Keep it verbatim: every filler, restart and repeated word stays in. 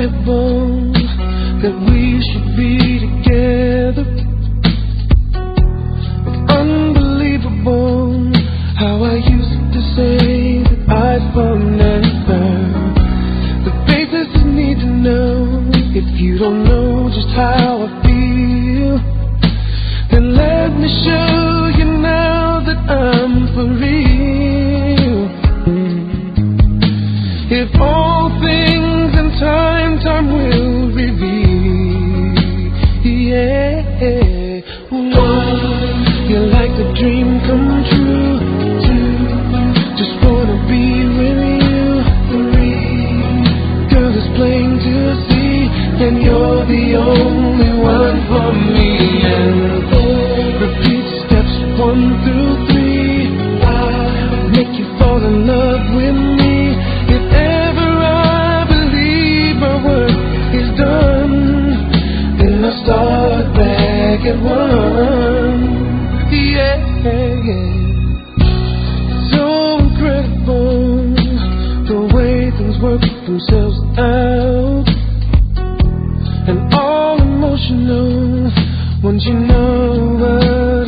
incredible that we should be together. It's unbelievable how I used to say that I'd fall never. The basics you need to know. If you don't know just how I feel, then let me show you now that I'm for real. If all things in time, time will reveal. Yeah, one, you're like a dream come true. Two, just wanna be with you. Three, girl, it's plain to see, and you're the only one for me. And four, repeat steps one through three. Five, make you fall in love with me. If ever I believe my work is done, then I'll start back at one. Yeah, yeah. So incredible the way things work themselves out, and all emotional once you know us.